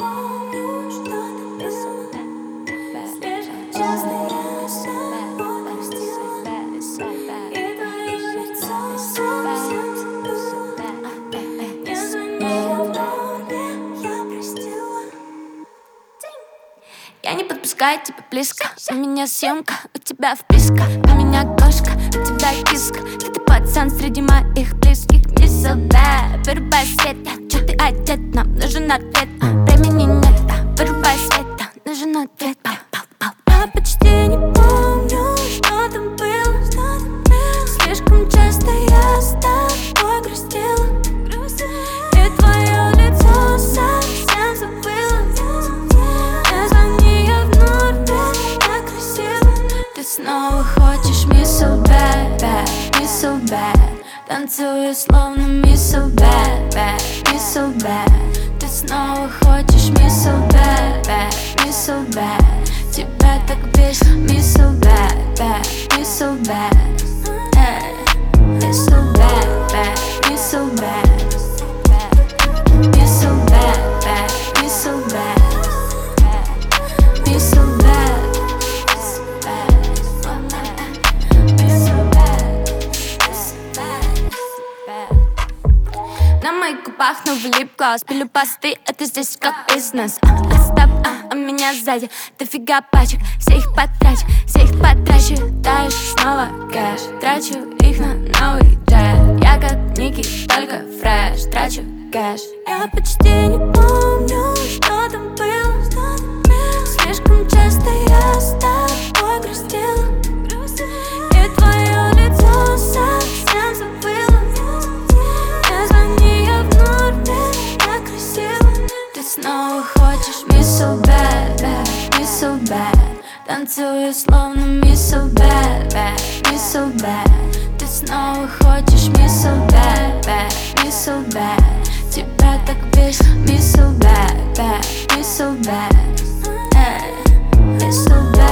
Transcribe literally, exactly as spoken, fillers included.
помню, что там было. Слишком часто я себя простила, и твое лицо совсем забыла. Не звонила в норме, я простила. Я не подпускаю тебя близко. У меня съемка, у тебя вписка. У меня кошка, у тебя киска. Ты, ты пацан среди моих близких. Не сюда, вырубай свет. Чё ты одет, нам нужен ответ. Времени нет, вырубай свет. Нужен ответ. Я почти не помню, что там было. Слишком часто я с тобой грустила, и твое лицо совсем забыла. Не звони, я в норме, я красива. Ты снова хочешь me so bad, bad, me so bad. Танцую словно me so bad, bad, me so bad. Ты снова хочешь me so bad, bad, me so bad. Тебя так бесит me so bad, bad, me so bad. Эй, me so bad, bad, me so bad. Me so bad, bad, me so bad. Me so bad, me so bad. На моих губах новый лип-глаз. Пилю посты, это здесь как бизнес. а, а, Стоп, а, у меня сзади дофига пачек. Все их потрачу, все их потрачу. Дальше снова кэш. Трачу их на новый джет. Я как Ники, только фреш. Трачу кэш. Я почти не помню, что там было. Слишком часто я с тобой грустила, и твое лицо совсем забыла. Не звони, я в норме, я красива. Ты снова хочешь me so bad, bad, me so bad. Танцую словно me so bad, bad, me so bad. Ты снова хочешь me so bad, bad, me so bad. Тебя так бесит me so bad, bad, me so bad. Эй, me so bad.